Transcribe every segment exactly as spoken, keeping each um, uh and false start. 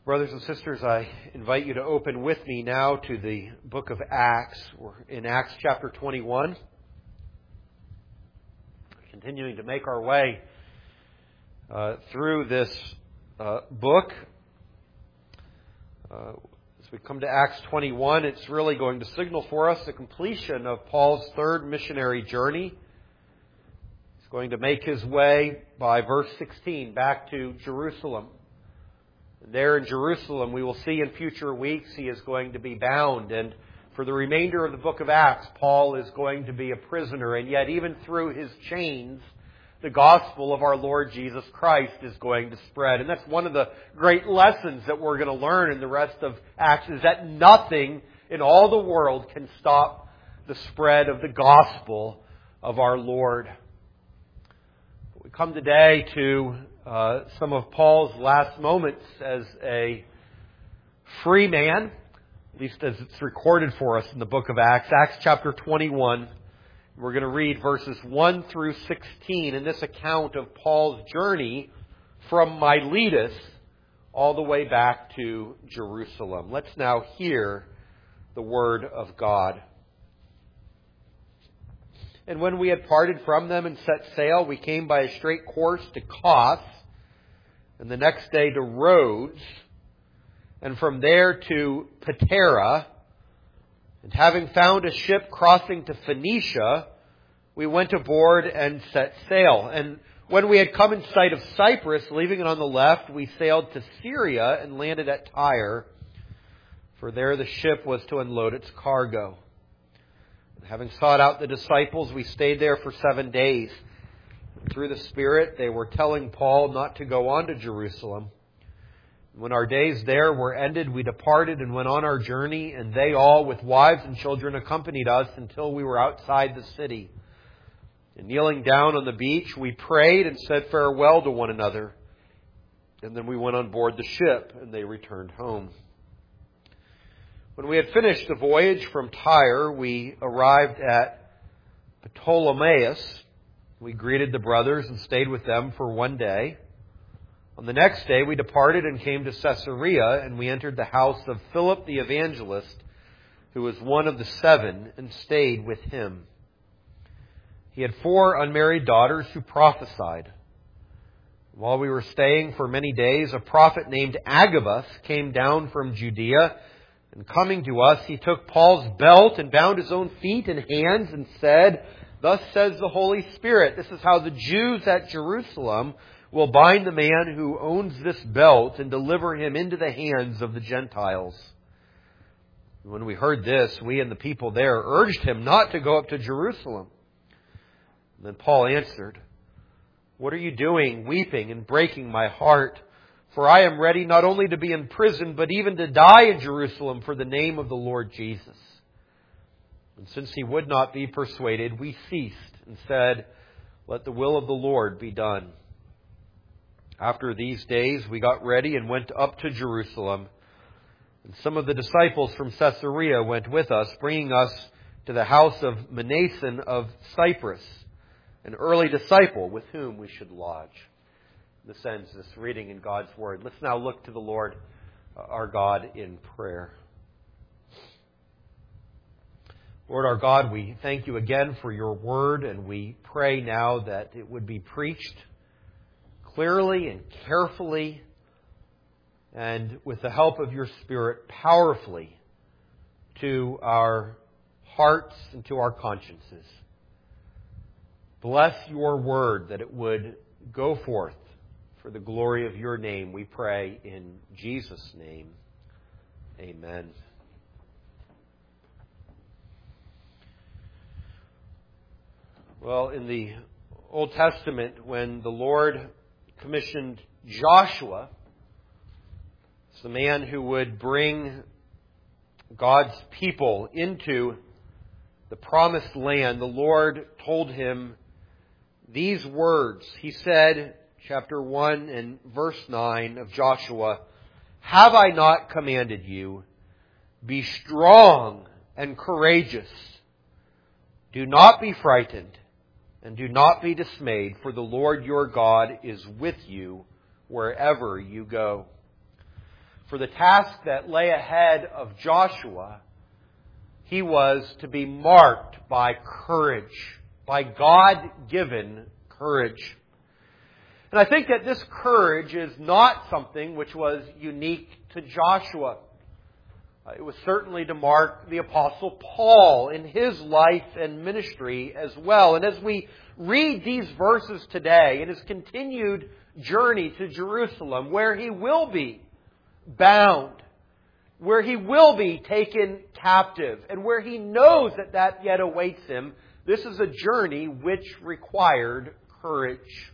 Brothers and sisters, I invite you to open with me now to the book of Acts. We're in Acts chapter twenty-one. Continuing to make our way uh, through this uh, book. Uh, as we come to Acts twenty-one, it's really going to signal for us the completion of Paul's third missionary journey. He's going to make his way by verse sixteen back to Jerusalem. There in Jerusalem, we will see in future weeks, he is going to be bound. And for the remainder of the book of Acts, Paul is going to be a prisoner. And yet, even through his chains, the gospel of our Lord Jesus Christ is going to spread. And that's one of the great lessons that we're going to learn in the rest of Acts, is that nothing in all the world can stop the spread of the gospel of our Lord. We come today to Uh, some of Paul's last moments as a free man, at least as it's recorded for us in the book of Acts. Acts chapter twenty-one. We're going to read verses one through sixteen in this account of Paul's journey from Miletus all the way back to Jerusalem. Let's now hear the word of God. And when we had parted from them and set sail, we came by a straight course to Kos, and the next day to Rhodes, and from there to Patara. And having found a ship crossing to Phoenicia, we went aboard and set sail. And when we had come in sight of Cyprus, leaving it on the left, we sailed to Syria and landed at Tyre, for there the ship was to unload its cargo. And having sought out the disciples, we stayed there for seven days. Through the Spirit, they were telling Paul not to go on to Jerusalem. When our days there were ended, we departed and went on our journey, and they all, with wives and children, accompanied us until we were outside the city. And kneeling down on the beach, we prayed and said farewell to one another. And then we went on board the ship, and they returned home. When we had finished the voyage from Tyre, we arrived at Ptolemais. We greeted the brothers and stayed with them for one day. On the next day, we departed and came to Caesarea, and we entered the house of Philip the evangelist, who was one of the seven, and stayed with him. He had four unmarried daughters who prophesied. While we were staying for many days, a prophet named Agabus came down from Judea, and coming to us, he took Paul's belt and bound his own feet and hands and said, "Thus says the Holy Spirit, this is how the Jews at Jerusalem will bind the man who owns this belt and deliver him into the hands of the Gentiles." When we heard this, we and the people there urged him not to go up to Jerusalem. And then Paul answered, "What are you doing, weeping and breaking my heart? For I am ready not only to be in prison, but even to die in Jerusalem for the name of the Lord Jesus." And since he would not be persuaded, we ceased and said, "Let the will of the Lord be done." After these days, we got ready and went up to Jerusalem. And some of the disciples from Caesarea went with us, bringing us to the house of Mnason of Cyprus, an early disciple with whom we should lodge. This ends this reading in God's Word. Let's now look to the Lord our God in prayer. Lord our God, we thank you again for your word, and we pray now that it would be preached clearly and carefully, and with the help of your Spirit, powerfully to our hearts and to our consciences. Bless your word, that it would go forth for the glory of your name, we pray in Jesus' name. Amen. Well, in the Old Testament, when the Lord commissioned Joshua, it's the man who would bring God's people into the promised land, the Lord told him these words. He said, chapter one and verse nine of Joshua, "Have I not commanded you? Be strong and courageous. Do not be frightened and do not be dismayed, for the Lord your God is with you wherever you go." For the task that lay ahead of Joshua, he was to be marked by courage, by God-given courage. And I think that this courage is not something which was unique to Joshua. It was certainly to mark the Apostle Paul in his life and ministry as well. And as we read these verses today, in his continued journey to Jerusalem, where he will be bound, where he will be taken captive, and where he knows that that yet awaits him, this is a journey which required courage.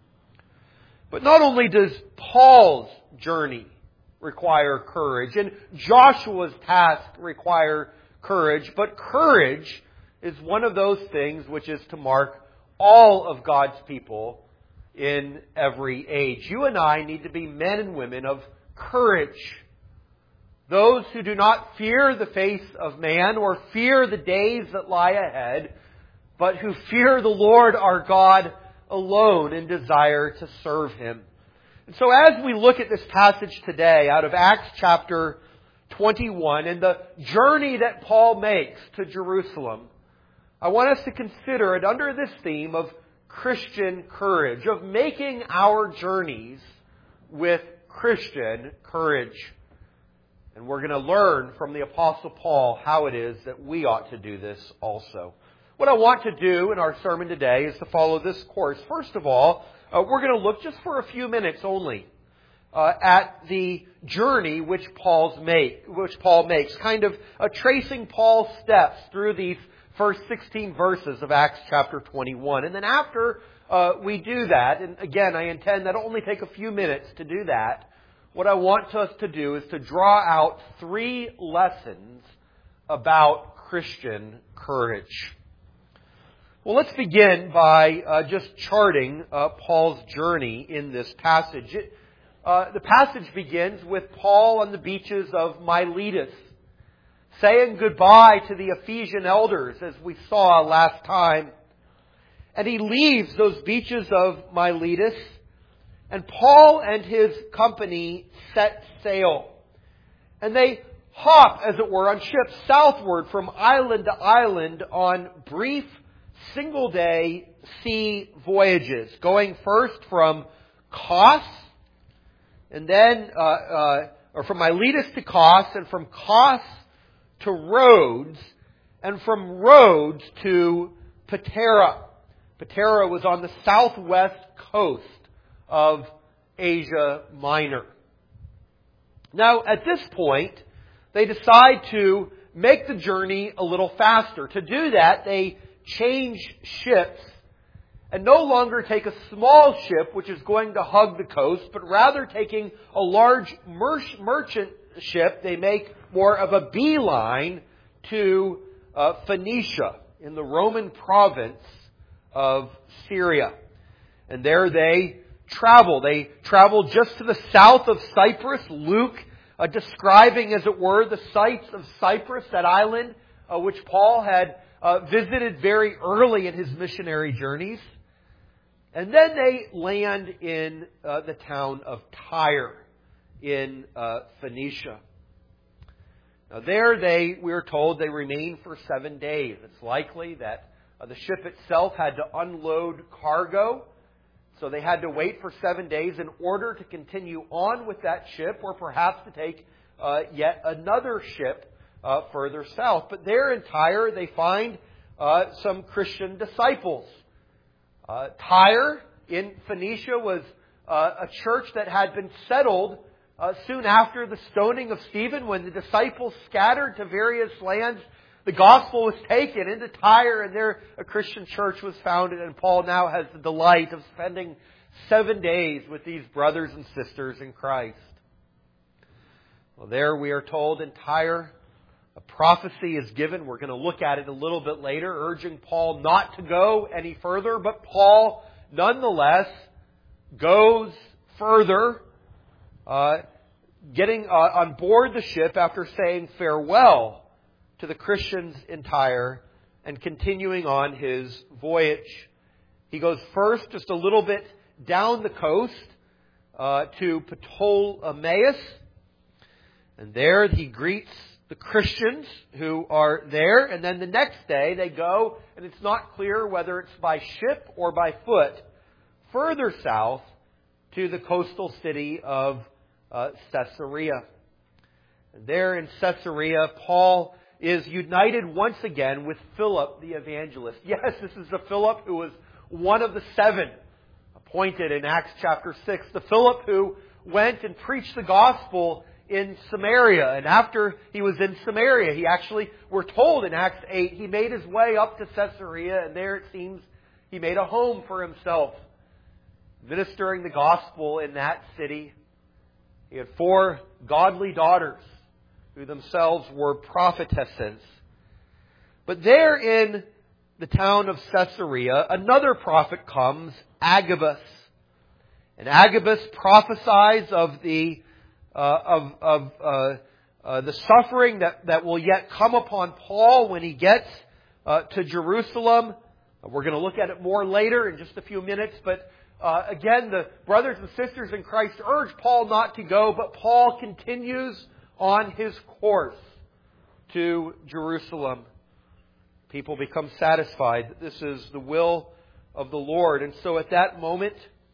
But not only does Paul's journey require courage, and Joshua's task require courage, but courage is one of those things which is to mark all of God's people in every age. You and I need to be men and women of courage. Those who do not fear the face of man or fear the days that lie ahead, but who fear the Lord our God alone and desire to serve Him. And so as we look at this passage today out of Acts chapter twenty-one and the journey that Paul makes to Jerusalem, I want us to consider it under this theme of Christian courage, of making our journeys with Christian courage. And we're going to learn from the Apostle Paul how it is that we ought to do this also. What I want to do in our sermon today is to follow this course. First of all, uh, we're going to look just for a few minutes only uh, at the journey which Paul's make, which Paul makes, kind of uh, tracing Paul's steps through these first sixteen verses of Acts chapter twenty-one. And then after uh, we do that, and again, I intend that'll only take a few minutes to do that, what I want us to do is to draw out three lessons about Christian courage. Well, let's begin by uh, just charting uh, Paul's journey in this passage. It, uh, the passage begins with Paul on the beaches of Miletus, saying goodbye to the Ephesian elders, as we saw last time. And he leaves those beaches of Miletus, and Paul and his company set sail. And they hop, as it were, on ships southward from island to island on brief single-day sea voyages, going first from Kos, and then, uh, uh, or from Miletus to Kos, and from Kos to Rhodes, and from Rhodes to Patara. Patara was on the southwest coast of Asia Minor. Now, at this point, they decide to make the journey a little faster. To do that, they change ships and no longer take a small ship which is going to hug the coast, but rather taking a large mer- merchant ship, they make more of a beeline to uh, Phoenicia in the Roman province of Syria. And there they travel. They travel just to the south of Cyprus. Luke uh, describing, as it were, the sights of Cyprus, that island uh, which Paul had uh, visited very early in his missionary journeys. And then they land in uh, the town of Tyre in uh, Phoenicia. Now there they, we are told, they remain for seven days. It's likely that uh, the ship itself had to unload cargo. So they had to wait for seven days in order to continue on with that ship, or perhaps to take uh, yet another ship uh, further south. But there in Tyre, they find uh, some Christian disciples. Uh, Tyre in Phoenicia was uh, a church that had been settled uh, soon after the stoning of Stephen, when the disciples scattered to various lands. The gospel was taken into Tyre, and there a Christian church was founded, and Paul now has the delight of spending seven days with these brothers and sisters in Christ. Well, there we are told in Tyre, a prophecy is given. We're going to look at it a little bit later, urging Paul not to go any further, but Paul nonetheless goes further, uh, getting uh, on board the ship after saying farewell to the Christians in Tyre and continuing on his voyage. He goes first just a little bit down the coast uh, to Ptolemais, And there he greets the Christians who are there. And then the next day they go, and it's not clear whether it's by ship or by foot, further south to the coastal city of uh, Caesarea. And there in Caesarea, Paul is united once again with Philip the evangelist. Yes, this is the Philip who was one of the seven appointed in Acts chapter six. The Philip who went and preached the gospel in Samaria. And after he was in Samaria, he actually, we're told in Acts eight, he made his way up to Caesarea, and there it seems he made a home for himself, ministering the gospel in that city. He had four godly daughters who themselves were prophetesses. But there in the town of Caesarea, another prophet comes, Agabus. And Agabus prophesies of the uh, of, of uh, uh, the suffering that, that will yet come upon Paul when he gets uh, to Jerusalem. We're going to look at it more later in just a few minutes, but Uh, again, the brothers and sisters in Christ urge Paul not to go, but Paul continues on his course to Jerusalem. People become satisfied that this is the will of the Lord. And so at that moment,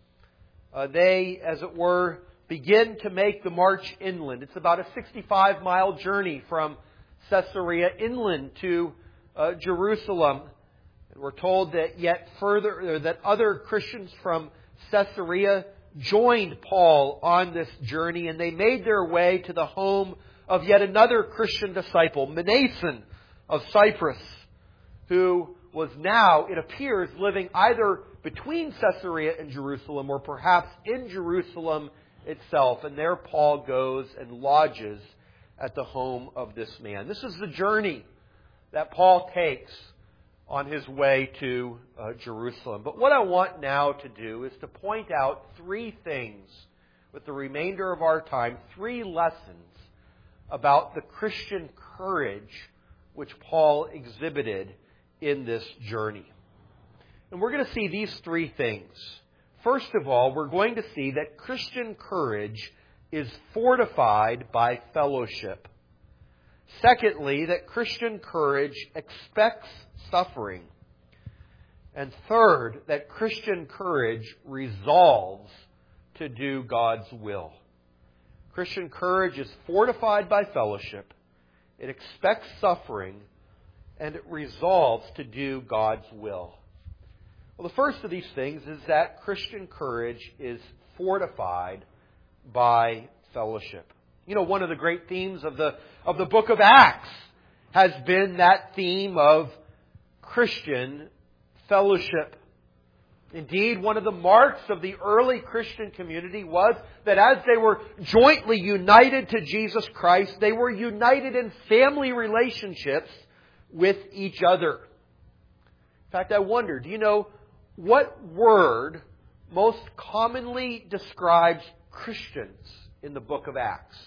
uh, they, as it were, begin to make the march inland. It's about a sixty-five mile journey from Caesarea inland to uh, Jerusalem. We're told that yet further, that other Christians from Caesarea joined Paul on this journey, and they made their way to the home of yet another Christian disciple, Mnason of Cyprus, who was now, it appears, living either between Caesarea and Jerusalem or perhaps in Jerusalem itself. And there Paul goes and lodges at the home of this man. This is the journey that Paul takes on his way to uh, Jerusalem. But what I want now to do is to point out three things with the remainder of our time, three lessons about the Christian courage which Paul exhibited in this journey. And we're going to see these three things. First of all, we're going to see that Christian courage is fortified by fellowship. Secondly, that Christian courage expects suffering. And third, that Christian courage resolves to do God's will. Christian courage is fortified by fellowship. It expects suffering, and it resolves to do God's will. Well, the first of these things is that Christian courage is fortified by fellowship. You know, one of the great themes of the of the book of Acts has been that theme of Christian fellowship. Indeed, one of the marks of the early Christian community was that as they were jointly united to Jesus Christ, they were united in family relationships with each other. In fact, I wonder, do you know what word most commonly describes Christians in the book of Acts?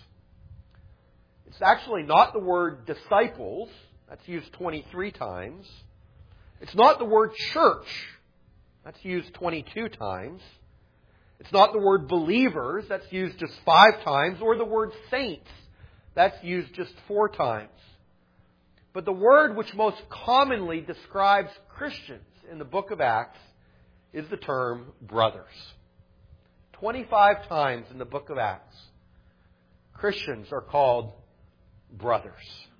It's actually not the word disciples. That's used twenty-three times. It's not the word church. That's used twenty-two times. It's not the word believers. That's used just five times. Or the word saints. That's used just four times. But the word which most commonly describes Christians in the book of Acts is the term brothers. twenty-five times in the book of Acts, Christians are called brothers.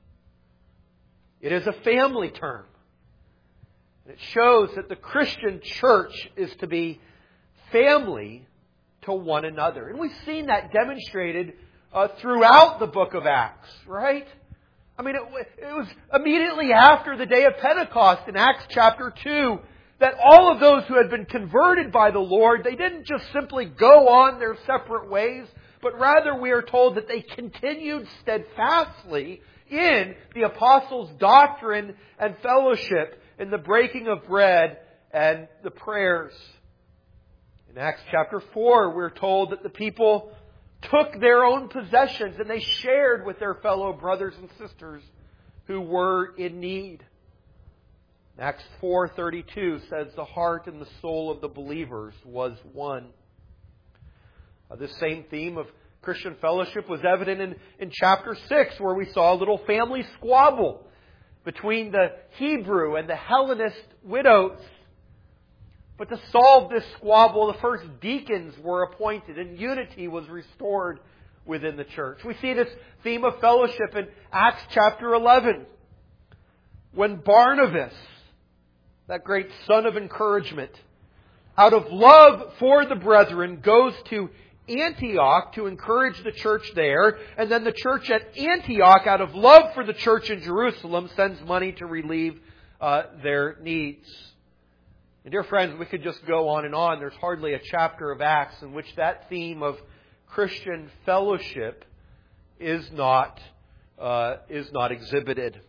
It is a family term. It shows that the Christian church is to be family to one another. And we've seen that demonstrated uh, throughout the book of Acts, right? I mean, it, it was immediately after the day of Pentecost in Acts chapter two that all of those who had been converted by the Lord, they didn't just simply go on their separate ways, but rather we are told that they continued steadfastly in the apostles' doctrine and fellowship, in the breaking of bread and the prayers. In Acts chapter four, we're told that the people took their own possessions and they shared with their fellow brothers and sisters who were in need. Acts four thirty-two says the heart and the soul of the believers was one. Uh, this same theme of Christian fellowship was evident in, in chapter six, where we saw a little family squabble between the Hebrew and the Hellenist widows. But to solve this squabble, the first deacons were appointed and unity was restored within the church. We see this theme of fellowship in Acts chapter eleven. When Barnabas, that great son of encouragement, out of love for the brethren, goes to Antioch to encourage the church there, and then the church at Antioch, out of love for the church in Jerusalem, sends money to relieve uh, their needs. And dear friends, we could just go on and on. There's hardly a chapter of Acts in which that theme of Christian fellowship is not uh, is not exhibited.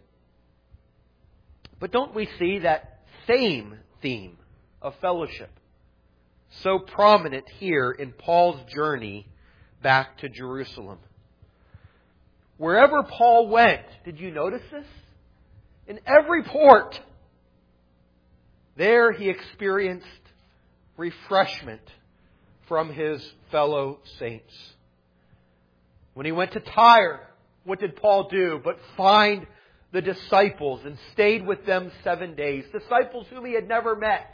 But don't we see that same theme of fellowship so prominent here in Paul's journey back to Jerusalem? Wherever Paul went, did you notice this? In every port, there he experienced refreshment from his fellow saints. When he went to Tyre, what did Paul do but find the disciples and stayed with them seven days? Disciples whom he had never met.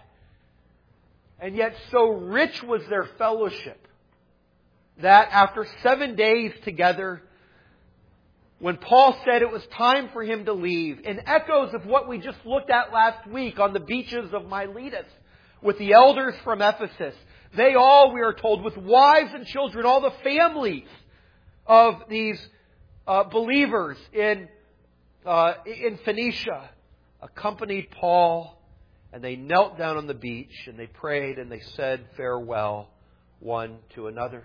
And yet so rich was their fellowship that after seven days together, when Paul said it was time for him to leave, in echoes of what we just looked at last week on the beaches of Miletus with the elders from Ephesus, they all, we are told, with wives and children, all the families of these uh, believers in uh, in Phoenicia, accompanied Paul, and they knelt down on the beach and they prayed and they said farewell one to another.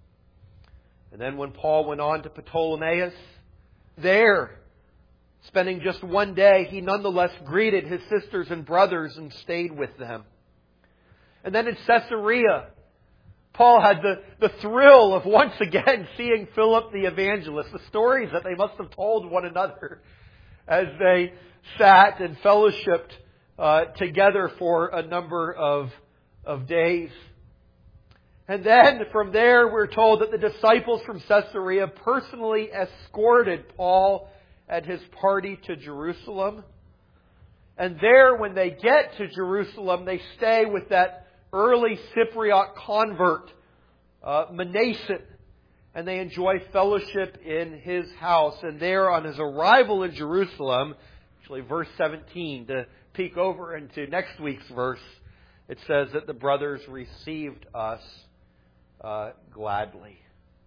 And then when Paul went on to Ptolemais, there, spending just one day, he nonetheless greeted his sisters and brothers and stayed with them. And then in Caesarea, Paul had the, the thrill of once again seeing Philip the evangelist, the stories that they must have told one another as they sat and fellowshiped uh, together for a number of, of days. And then from there we're told that the disciples from Caesarea personally escorted Paul at his party to Jerusalem. And there, when they get to Jerusalem, they stay with that early Cypriot convert, uh, Manasseh, and they enjoy fellowship in his house. And there, on his arrival in Jerusalem, actually verse seventeen, to peek over into next week's verse, it says that the brothers received us uh, gladly.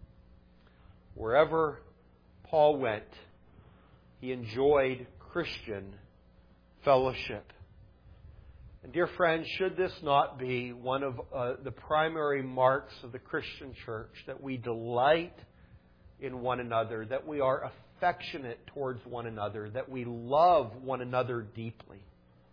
Wherever Paul went, he enjoyed Christian fellowship. And dear friends, should this not be one of uh, the primary marks of the Christian church, that we delight in one another, that we are affectionate towards one another, that we love one another deeply?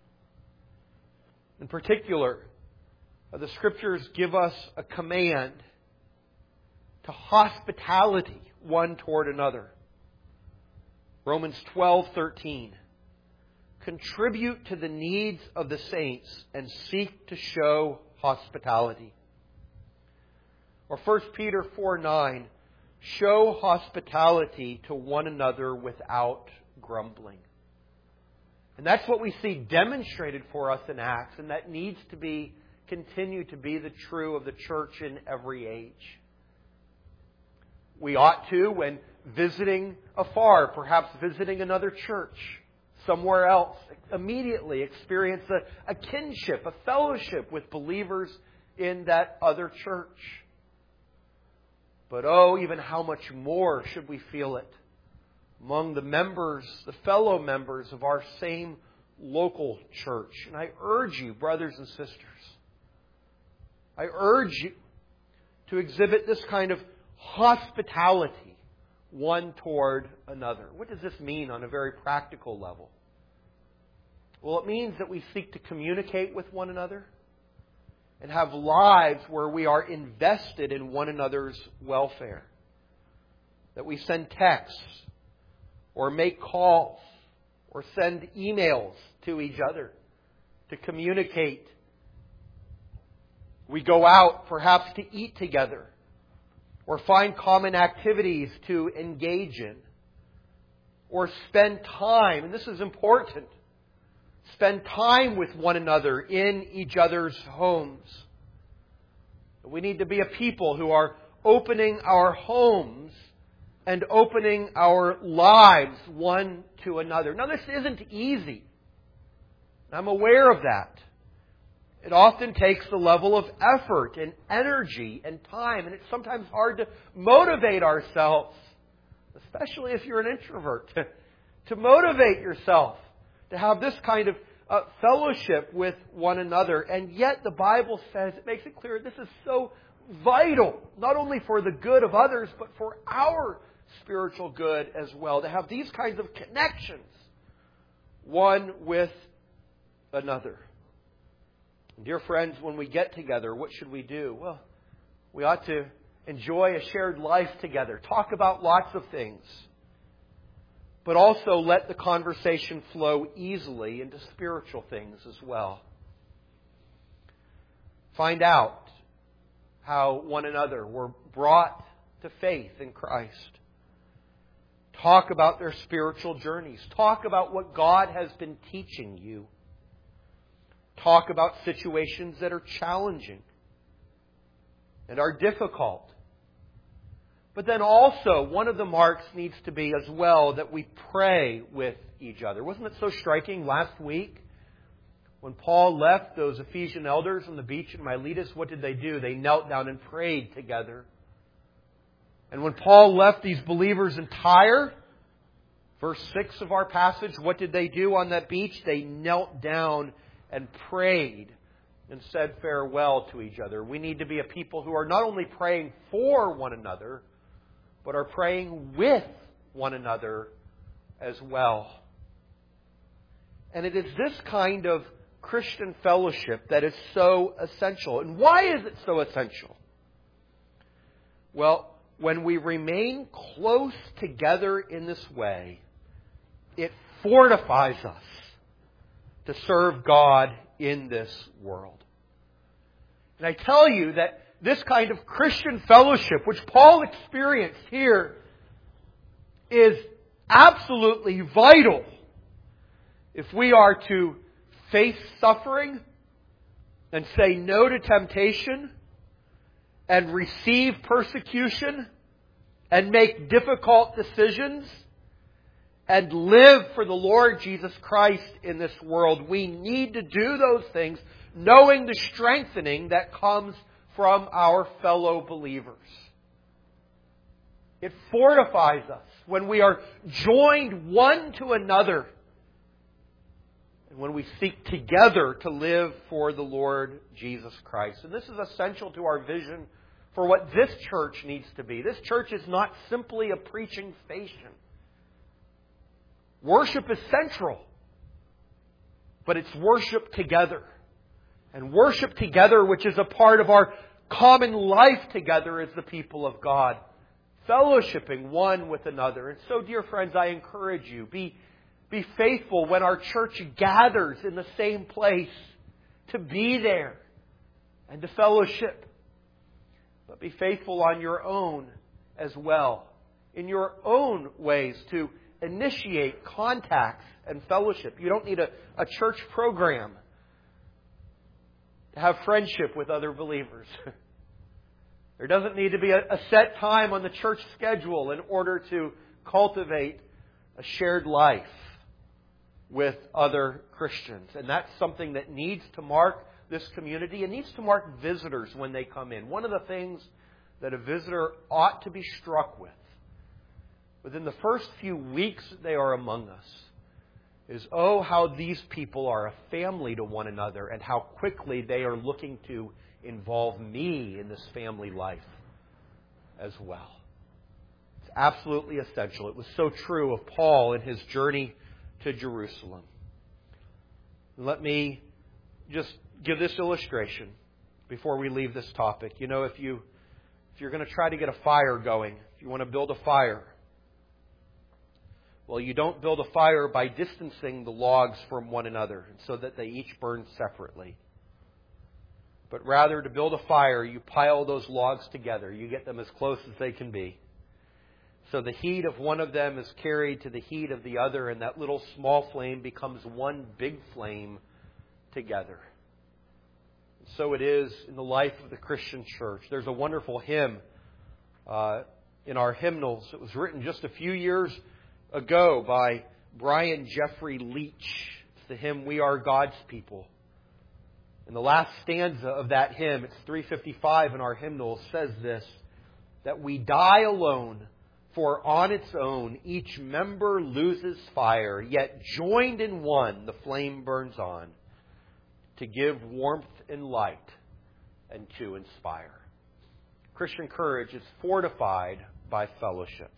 In particular, uh, the Scriptures give us a command to hospitality one toward another. Romans twelve thirteen. Contribute to the needs of the saints and seek to show hospitality. Or First Peter four nine. Show hospitality to one another without grumbling. And that's what we see demonstrated for us in Acts, and that needs to be continue to be the true of the church in every age. We ought to, when visiting afar, perhaps visiting another church somewhere else, immediately experience a, a kinship, a fellowship with believers in that other church. But oh, even how much more should we feel it among the members, the fellow members of our same local church. And I urge you, brothers and sisters, I urge you to exhibit this kind of hospitality one toward another. What does this mean on a very practical level? Well, it means that we seek to communicate with one another and have lives where we are invested in one another's welfare. That we send texts or make calls or send emails to each other to communicate. We go out perhaps to eat together or find common activities to engage in, or spend time, and this is important, spend time with one another in each other's homes. We need to be a people who are opening our homes and opening our lives one to another. Now, this isn't easy. I'm aware of that. It often takes the level of effort and energy and time, and it's sometimes hard to motivate ourselves, especially if you're an introvert, to, to motivate yourself to have this kind of uh, fellowship with one another. And yet the Bible says, it makes it clear, this is so vital, not only for the good of others, but for our spiritual good as well, to have these kinds of connections one with another. Dear friends, when we get together, what should we do? Well, we ought to enjoy a shared life together, talk about lots of things, but also let the conversation flow easily into spiritual things as well. Find out how one another were brought to faith in Christ. Talk about their spiritual journeys. Talk about what God has been teaching you. Talk about situations that are challenging and are difficult. But then also, one of the marks needs to be as well that we pray with each other. Wasn't it so striking last week? When Paul left those Ephesian elders on the beach in Miletus, what did they do? They knelt down and prayed together. And when Paul left these believers in Tyre, verse six of our passage, what did they do on that beach? They knelt down and prayed and said farewell to each other. We need to be a people who are not only praying for one another, but are praying with one another as well. And it is this kind of Christian fellowship that is so essential. And why is it so essential? Well, when we remain close together in this way, it fortifies us to serve God in this world. And I tell you that this kind of Christian fellowship, which Paul experienced here, is absolutely vital if we are to face suffering and say no to temptation and receive persecution and make difficult decisions and live for the Lord Jesus Christ in this world. We need to do those things knowing the strengthening that comes from our fellow believers. It fortifies us when we are joined one to another and when we seek together to live for the Lord Jesus Christ. And this is essential to our vision for what this church needs to be. This church is not simply a preaching station. Worship is central, but it's worship together. And worship together, which is a part of our common life together as the people of God. Fellowshipping one with another. And so, dear friends, I encourage you, be, be faithful when our church gathers in the same place, to be there and to fellowship. But be faithful on your own as well, in your own ways to initiate contacts and fellowship. You don't need a, a church program to have friendship with other believers. There doesn't need to be a, a set time on the church schedule in order to cultivate a shared life with other Christians. And that's something that needs to mark this community. It needs to mark visitors when they come in. One of the things that a visitor ought to be struck with within the first few weeks they are among us is, oh, how these people are a family to one another and how quickly they are looking to involve me in this family life as well. It's absolutely essential. It was so true of Paul in his journey to Jerusalem. Let me just give this illustration before we leave this topic. You know, if you if you're going to try to get a fire going, if you want to build a fire, well, you don't build a fire by distancing the logs from one another so that they each burn separately. but rather to build a fire, you pile those logs together. You get them as close as they can be. So the heat of one of them is carried to the heat of the other, and that little small flame becomes one big flame together. So it is in the life of the Christian church. There's a wonderful hymn uh, in our hymnals. It was written just a few years ago by Brian Jeffrey Leach. It's the hymn, "We Are God's People." And the last stanza of that hymn, it's three fifty-five in our hymnal, says this, that we die alone, for on its own each member loses fire, yet joined in one the flame burns on, to give warmth and light and to inspire. Christian courage is fortified by fellowship.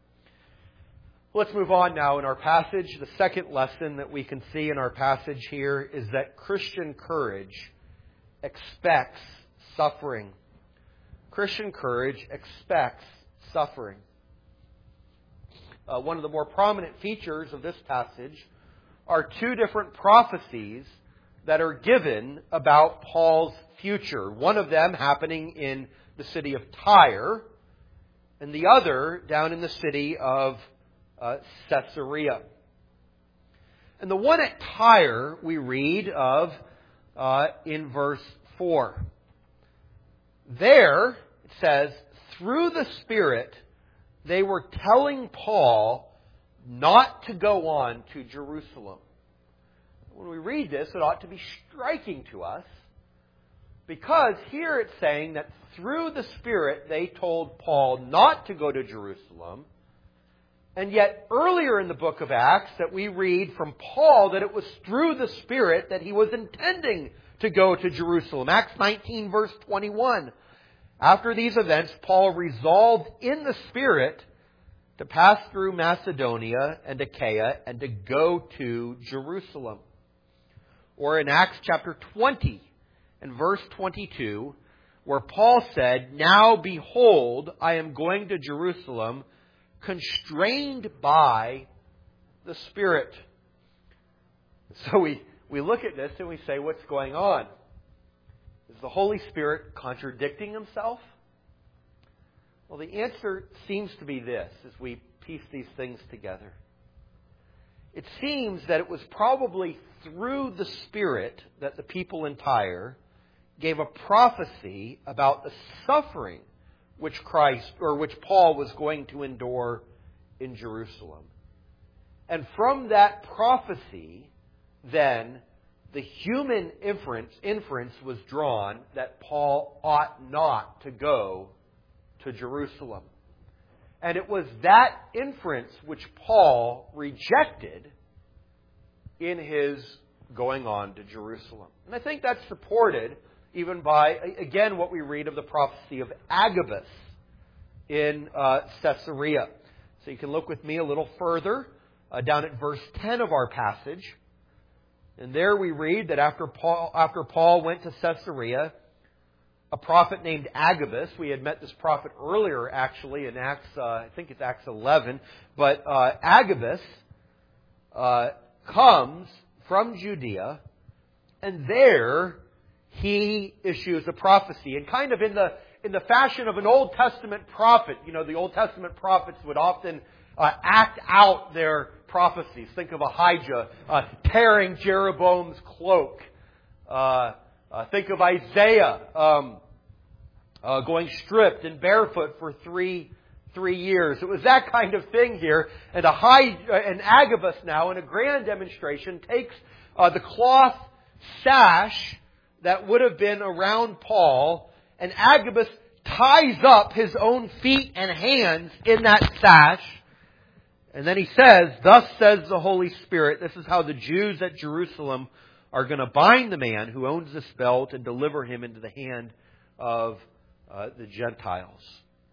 Let's move on now in our passage. The second lesson that we can see in our passage here is that Christian courage expects suffering. Christian courage expects suffering. Uh, one of the more prominent features of this passage are two different prophecies that are given about Paul's future. One of them happening in the city of Tyre, and the other down in the city of uh, Caesarea. And the one at Tyre we read of uh, in verse four. There, it says, through the Spirit, they were telling Paul not to go on to Jerusalem. When we read this, it ought to be striking to us, because here it's saying that through the Spirit they told Paul not to go to Jerusalem, and yet earlier in the book of Acts that we read from Paul that it was through the Spirit that he was intending to go to Jerusalem. Acts nineteen verse twenty-one. After these events, Paul resolved in the Spirit to pass through Macedonia and Achaia and to go to Jerusalem. Or in Acts chapter twenty and verse twenty-two, where Paul said, "Now behold, I am going to Jerusalem, constrained by the Spirit." So we, we look at this and we say, what's going on? Is the Holy Spirit contradicting Himself? Well, the answer seems to be this as we piece these things together. It seems that it was probably through the Spirit that the people in Tyre gave a prophecy about the suffering which Christ, or which Paul was going to endure in Jerusalem. And from that prophecy, then, the human inference, inference was drawn that Paul ought not to go to Jerusalem. And it was that inference which Paul rejected in his going on to Jerusalem. And I think that's supported even by, again, what we read of the prophecy of Agabus in uh, Caesarea. So you can look with me a little further uh, down at verse ten of our passage. And there we read that after Paul, after Paul went to Caesarea, a prophet named Agabus, we had met this prophet earlier actually in Acts, uh, I think it's Acts eleven, but uh, Agabus uh, comes from Judea, and there he issues a prophecy. And kind of in the in the fashion of an Old Testament prophet, you know, the Old Testament prophets would often uh, act out their prophecies. Think of Ahijah uh, tearing Jeroboam's cloak. Uh, uh, think of Isaiah um, uh, going stripped and barefoot for three three years. It was that kind of thing here. And a high, uh, and Agabus now, in a grand demonstration, takes uh, the cloth sash that would have been around Paul, and Agabus ties up his own feet and hands in that sash. And then he says, "Thus says the Holy Spirit," this is how the Jews at Jerusalem are going to bind the man who owns this belt and deliver him into the hand of uh, the Gentiles.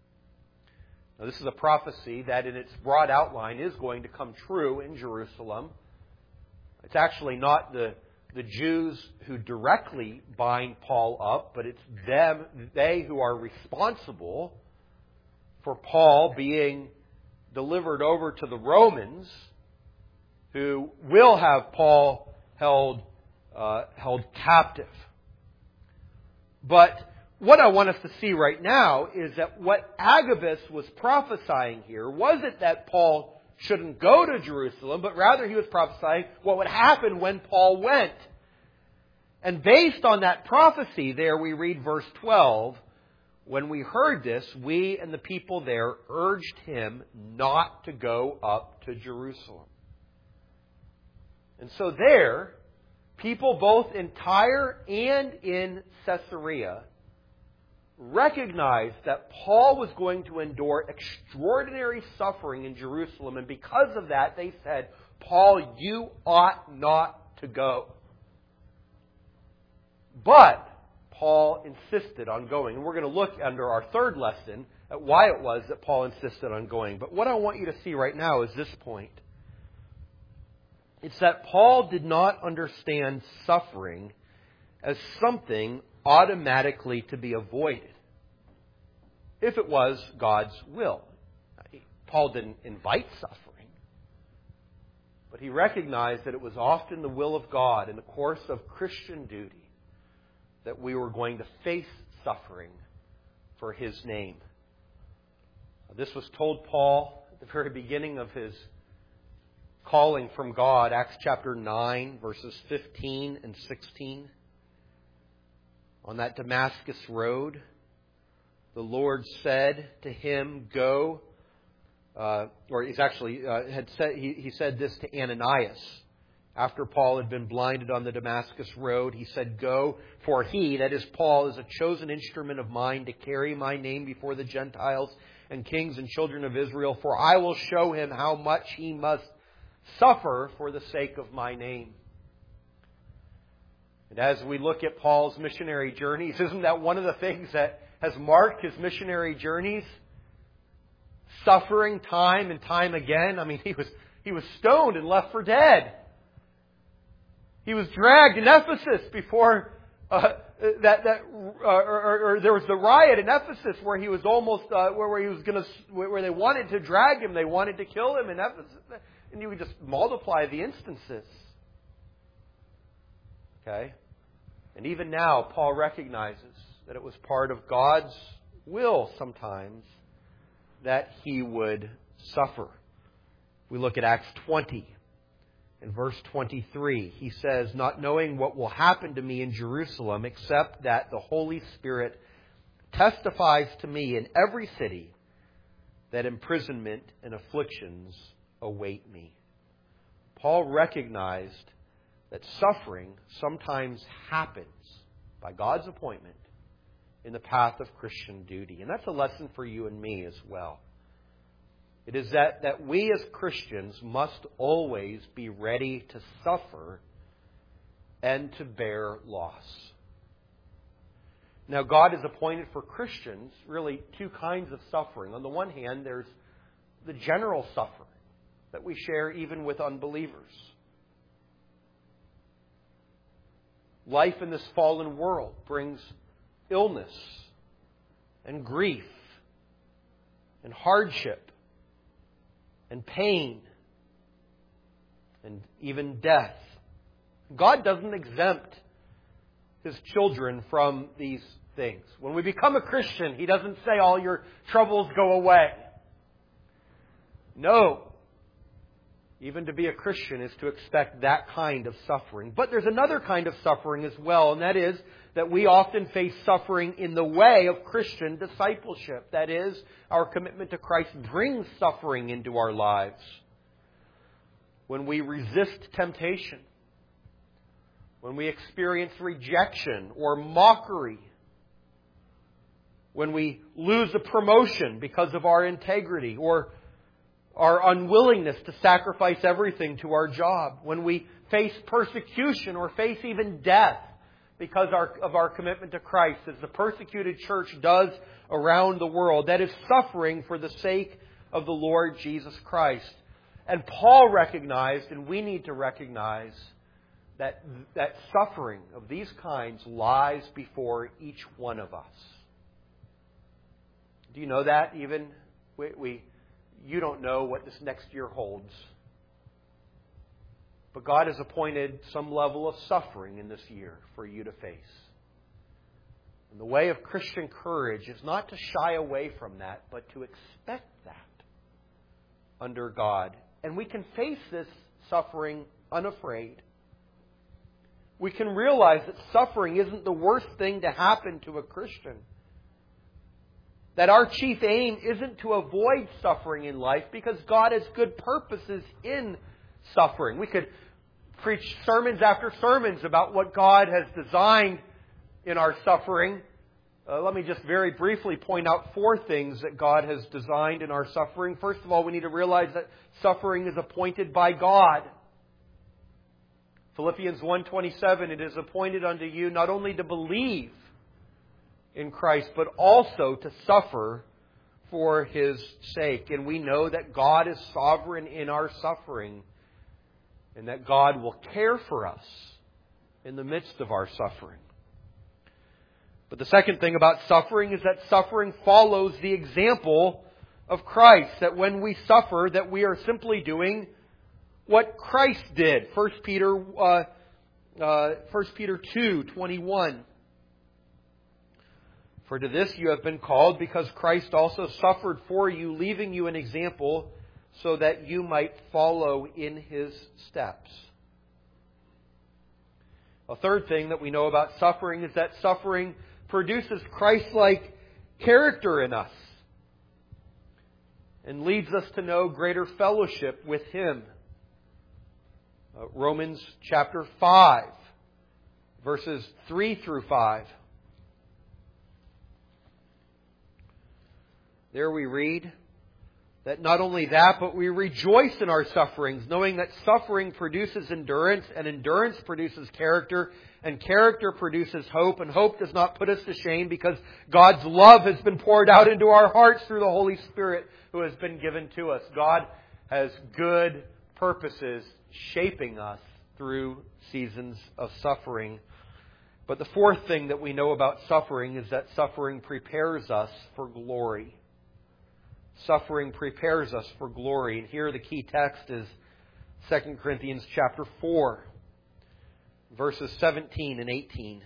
Now, this is a prophecy that in its broad outline is going to come true in Jerusalem. It's actually not the, the Jews who directly bind Paul up, but it's them, they who are responsible for Paul being delivered over to the Romans, who will have Paul held uh, held captive. But what I want us to see right now is that what Agabus was prophesying here wasn't that Paul shouldn't go to Jerusalem, but rather he was prophesying what would happen when Paul went. And based on that prophecy, there we read verse twelve, when we heard this, we and the people there urged him not to go up to Jerusalem. And so there, people both in Tyre and in Caesarea recognized that Paul was going to endure extraordinary suffering in Jerusalem. And because of that, they said, Paul, you ought not to go. But Paul insisted on going. And we're going to look under our third lesson at why it was that Paul insisted on going. But what I want you to see right now is this point. It's that Paul did not understand suffering as something automatically to be avoided, if it was God's will. Paul didn't invite suffering, but he recognized that it was often the will of God in the course of Christian duty that we were going to face suffering for His name. This was told Paul at the very beginning of his calling from God, Acts chapter nine, verses fifteen and sixteen. On that Damascus road, the Lord said to him, "Go." Uh, or he's actually uh, had said he, he said this to Ananias after Paul had been blinded on the Damascus road. He said, "Go, for he," that is Paul, "is a chosen instrument of mine to carry my name before the Gentiles and kings and children of Israel. For I will show him how much he must suffer for the sake of my name." And as we look at Paul's missionary journeys, isn't that one of the things that has marked his missionary journeys? Suffering time and time again. I mean, he was he was stoned and left for dead. He was dragged in Ephesus before uh, that that uh, or, or, or there was the riot in Ephesus where he was almost uh, where, where he was going to where they wanted to drag him, they wanted to kill him in Ephesus, and you would just multiply the instances. Okay? And even now, Paul recognizes that it was part of God's will sometimes that he would suffer. We look at Acts twenty. In verse twenty-three, he says, "Not knowing what will happen to me in Jerusalem, except that the Holy Spirit testifies to me in every city that imprisonment and afflictions await me." Paul recognized that suffering sometimes happens by God's appointment in the path of Christian duty. And that's a lesson for you and me as well. It is that, that we as Christians must always be ready to suffer and to bear loss. Now, God has appointed for Christians really two kinds of suffering. On the one hand, there's the general suffering that we share even with unbelievers. Life in this fallen world brings illness and grief and hardship and pain and even death. God doesn't exempt His children from these things. When we become a Christian, He doesn't say all your troubles go away. No. Even to be a Christian is to expect that kind of suffering. But there's another kind of suffering as well, and that is that we often face suffering in the way of Christian discipleship. That is, our commitment to Christ brings suffering into our lives. When we resist temptation, when we experience rejection or mockery, when we lose a promotion because of our integrity or our unwillingness to sacrifice everything to our job, when we face persecution or face even death because our, of our commitment to Christ, as the persecuted church does around the world, that is suffering for the sake of the Lord Jesus Christ. And Paul recognized, and we need to recognize, that, that suffering of these kinds lies before each one of us. Do you know that? Even we... we You don't know what this next year holds. But God has appointed some level of suffering in this year for you to face. And the way of Christian courage is not to shy away from that, but to expect that under God. And we can face this suffering unafraid. We can realize that suffering isn't the worst thing to happen to a Christian. That our chief aim isn't to avoid suffering in life because God has good purposes in suffering. We could preach sermons after sermons about what God has designed in our suffering. Uh, let me just very briefly point out four things that God has designed in our suffering. First of all, we need to realize that suffering is appointed by God. Philippians one twenty-seven, it is appointed unto you not only to believe in Christ, but also to suffer for His sake. And we know that God is sovereign in our suffering, and that God will care for us in the midst of our suffering. But the second thing about suffering is that suffering follows the example of Christ. That when we suffer, that we are simply doing what Christ did. First Peter, uh, uh, First Peter two twenty-one. For to this you have been called, because Christ also suffered for you, leaving you an example, so that you might follow in His steps. A third thing that we know about suffering is that suffering produces Christ-like character in us and leads us to know greater fellowship with Him. Uh, Romans chapter five, verses three through five. There we read that not only that, but we rejoice in our sufferings, knowing that suffering produces endurance, and endurance produces character, and character produces hope, and hope does not put us to shame, because God's love has been poured out into our hearts through the Holy Spirit who has been given to us. God has good purposes shaping us through seasons of suffering. But the fourth thing that we know about suffering is that suffering prepares us for glory. Suffering prepares us for glory. And here the key text is Second Corinthians chapter four, verses seventeen and eighteen.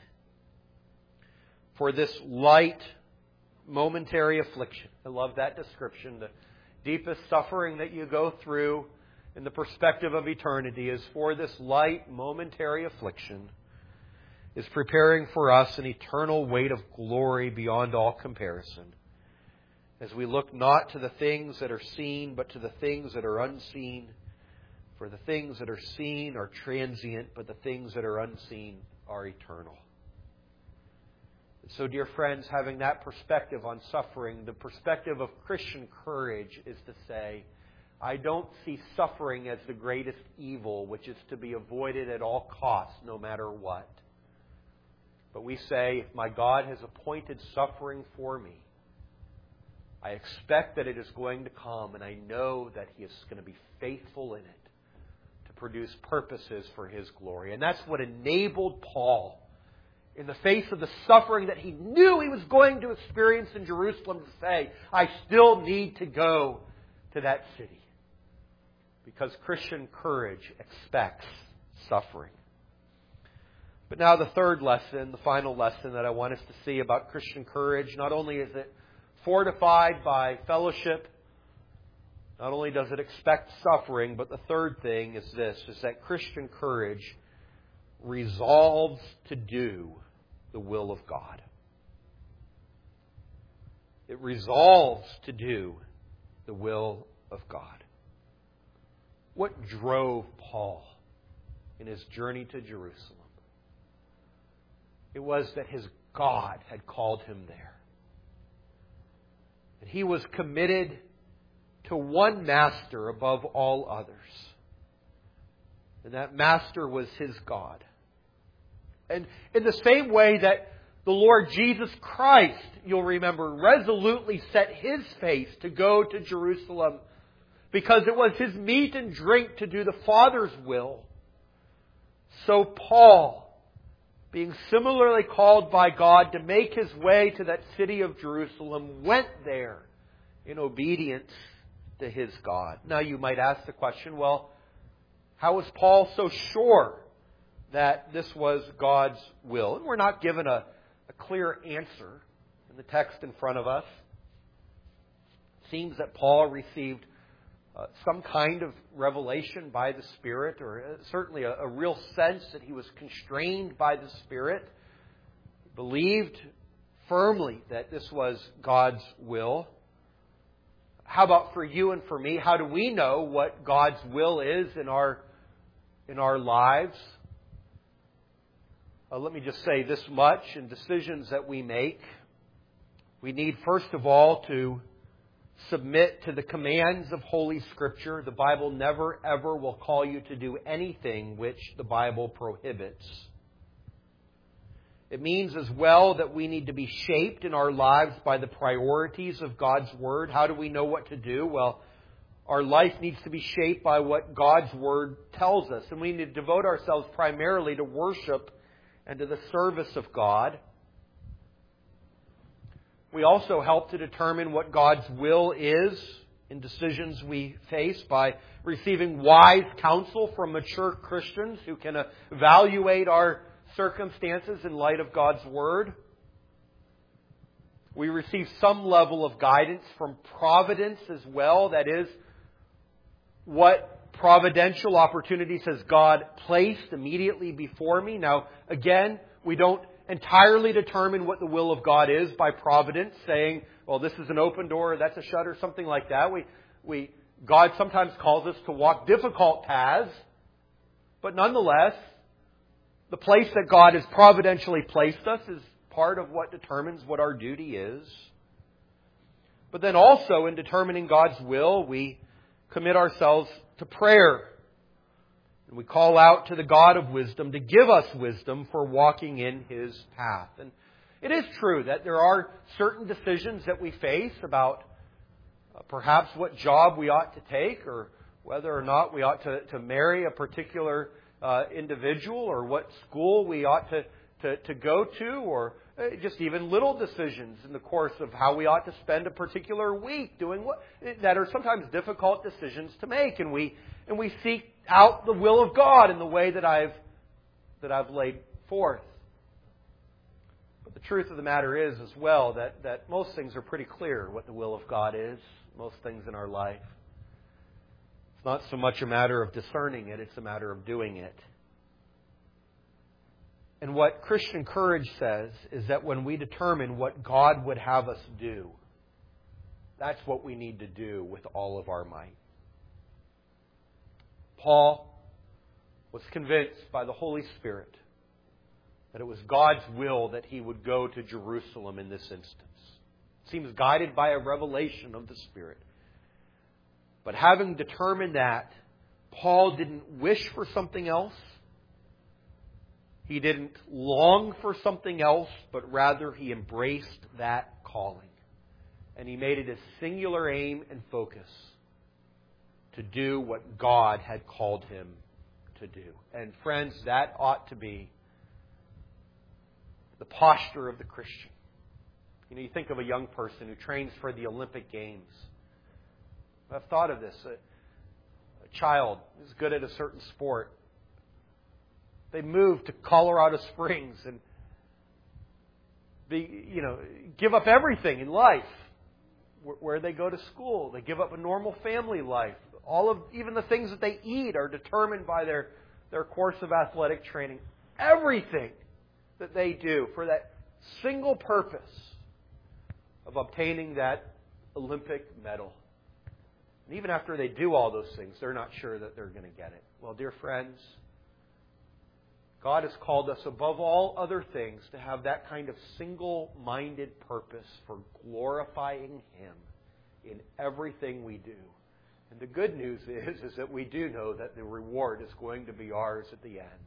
For this light, momentary affliction. I love that description. The deepest suffering that you go through in the perspective of eternity is for this light, momentary affliction is preparing for us an eternal weight of glory beyond all comparison. As we look not to the things that are seen, but to the things that are unseen. For the things that are seen are transient, but the things that are unseen are eternal. And so, dear friends, having that perspective on suffering, the perspective of Christian courage is to say, I don't see suffering as the greatest evil, which is to be avoided at all costs, no matter what. But we say, if my God has appointed suffering for me, I expect that it is going to come, and I know that He is going to be faithful in it to produce purposes for His glory. And that's what enabled Paul, in the face of the suffering that he knew he was going to experience in Jerusalem, to say, I still need to go to that city. Because Christian courage expects suffering. But now the third lesson, the final lesson that I want us to see about Christian courage, not only is it fortified by fellowship, not only does it expect suffering, but the third thing is this, is that Christian courage resolves to do the will of God. It resolves to do the will of God. What drove Paul in his journey to Jerusalem? It was that his God had called him there. And he was committed to one master above all others. And that master was his God. And in the same way that the Lord Jesus Christ, you'll remember, resolutely set His face to go to Jerusalem because it was His meat and drink to do the Father's will. So Paul, being similarly called by God to make his way to that city of Jerusalem, went there in obedience to his God. Now you might ask the question, well, how was Paul so sure that this was God's will? And we're not given a, a a clear answer in the text in front of us. It seems that Paul received uh, some kind of revelation by the Spirit, or certainly a, a real sense that he was constrained by the Spirit. He believed firmly that this was God's will. How about for you and for me? How do we know what God's will is in our in our lives? Uh, let me just say this much. In decisions that we make, we need first of all to submit to the commands of Holy Scripture. The Bible never ever will call you to do anything which the Bible prohibits. It means as well that we need to be shaped in our lives by the priorities of God's Word. How do we know what to do? Well, our life needs to be shaped by what God's Word tells us. And we need to devote ourselves primarily to worship and to the service of God. We also help to determine what God's will is in decisions we face by receiving wise counsel from mature Christians who can evaluate our circumstances in light of God's Word. We receive some level of guidance from providence as well. That is, what providential opportunities has God placed immediately before me. Now, again, we don't entirely determine what the will of God is by providence, saying, well, this is an open door, that's a shut, or something like that. We, we, God sometimes calls us to walk difficult paths, but nonetheless, the place that God has providentially placed us is part of what determines what our duty is. But then also, in determining God's will, we commit ourselves to prayer. And we call out to the God of wisdom to give us wisdom for walking in His path. And it is true that there are certain decisions that we face about uh, perhaps what job we ought to take, or whether or not we ought to, to marry a particular Uh, individual, or what school we ought to, to, to go to, or just even little decisions in the course of how we ought to spend a particular week doing what that are sometimes difficult decisions to make, and we and we seek out the will of God in the way that I've that I've laid forth. But the truth of the matter is as well that, that most things are pretty clear what the will of God is, most things in our life. It's not so much a matter of discerning it, it's a matter of doing it. And what Christian courage says is that when we determine what God would have us do, that's what we need to do with all of our might. Paul was convinced by the Holy Spirit that it was God's will that he would go to Jerusalem in this instance. It seems guided by a revelation of the Spirit. But having determined that, Paul didn't wish for something else. He didn't long for something else, but rather he embraced that calling. And he made it his singular aim and focus to do what God had called him to do. And friends, that ought to be the posture of the Christian. You know, you think of a young person who trains for the Olympic Games. I've thought of this. A, a child who's good at a certain sport. They move to Colorado Springs and be, you know, give up everything in life. Where, where they go to school, they give up a normal family life. All of even the things that they eat are determined by their their course of athletic training. Everything that they do for that single purpose of obtaining that Olympic medal. And even after they do all those things, they're not sure that they're going to get it. Well, dear friends, God has called us above all other things to have that kind of single-minded purpose for glorifying Him in everything we do. And the good news is, is that we do know that the reward is going to be ours at the end.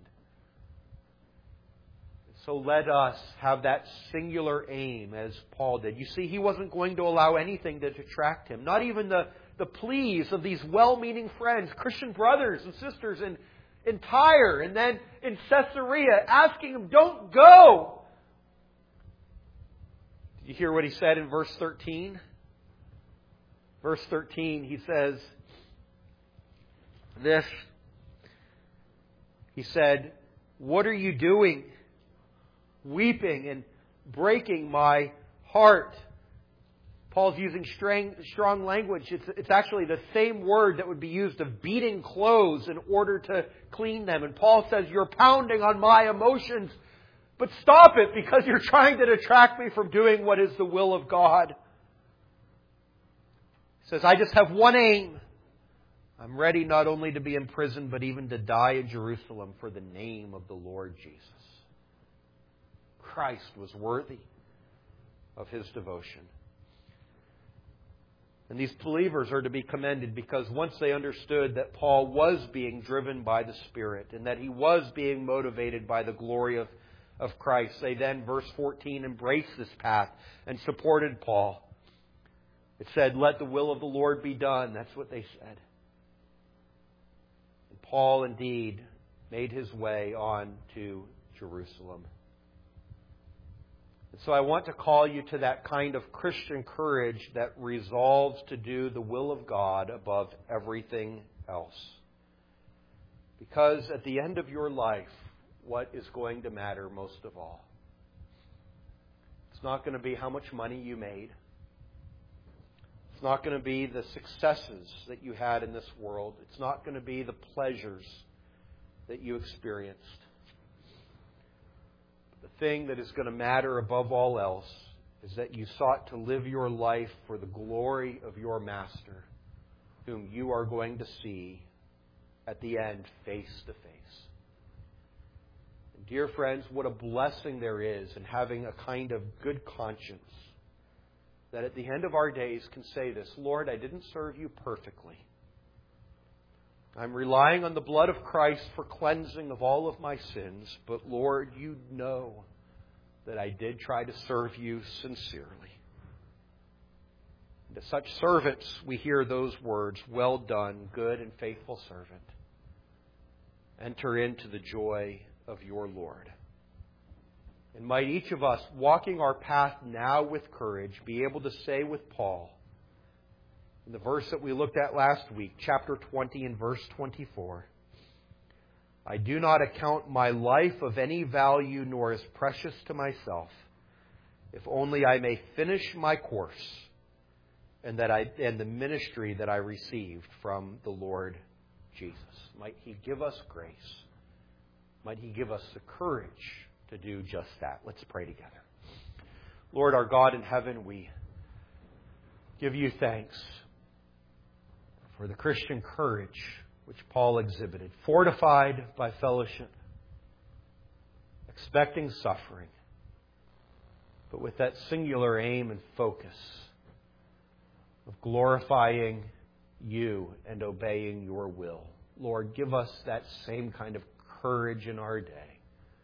So let us have that singular aim as Paul did. You see, he wasn't going to allow anything to detract him. Not even the, the pleas of these well-meaning friends, Christian brothers and sisters in, in Tyre and then in Caesarea, asking him, don't go. Did you hear what he said in verse thirteen? Verse thirteen, he says this. He said, what are you doing? Weeping and breaking my heart. Paul's using strong, strong language. It's, it's actually the same word that would be used of beating clothes in order to clean them. And Paul says, you're pounding on my emotions, but stop it because you're trying to detract me from doing what is the will of God. He says, I just have one aim. I'm ready not only to be in prison, but even to die in Jerusalem for the name of the Lord Jesus. Christ was worthy of his devotion. And these believers are to be commended because once they understood that Paul was being driven by the Spirit and that he was being motivated by the glory of, of Christ, they then, verse fourteen, embraced this path and supported Paul. It said, let the will of the Lord be done. That's what they said. And Paul indeed made his way on to Jerusalem. So I want to call you to that kind of Christian courage that resolves to do the will of God above everything else. Because at the end of your life, what is going to matter most of all? It's not going to be how much money you made. It's not going to be the successes that you had in this world. It's not going to be the pleasures that you experienced. The thing that is going to matter above all else is that you sought to live your life for the glory of your Master, whom you are going to see at the end face to face. And dear friends, what a blessing there is in having a kind of good conscience that at the end of our days can say this, Lord, I didn't serve you perfectly. I'm relying on the blood of Christ for cleansing of all of my sins. But Lord, you know that I did try to serve you sincerely. And to such servants, we hear those words, well done, good and faithful servant. Enter into the joy of your Lord. And might each of us, walking our path now with courage, be able to say with Paul, in the verse that we looked at last week, chapter twenty and verse twenty-four, I do not account my life of any value nor as precious to myself, if only I may finish my course and that I and the ministry that I received from the Lord Jesus. Might He give us grace. Might He give us the courage to do just that. Let's pray together. Lord, our God in heaven, we give you thanks for the Christian courage which Paul exhibited, fortified by fellowship, expecting suffering, but with that singular aim and focus of glorifying you and obeying your will. Lord, give us that same kind of courage in our day.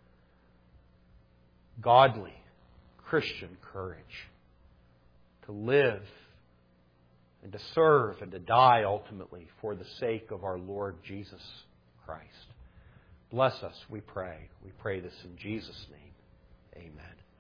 Godly, Christian courage to live and to serve and to die ultimately for the sake of our Lord Jesus Christ. Bless us, we pray. We pray this in Jesus' name. Amen.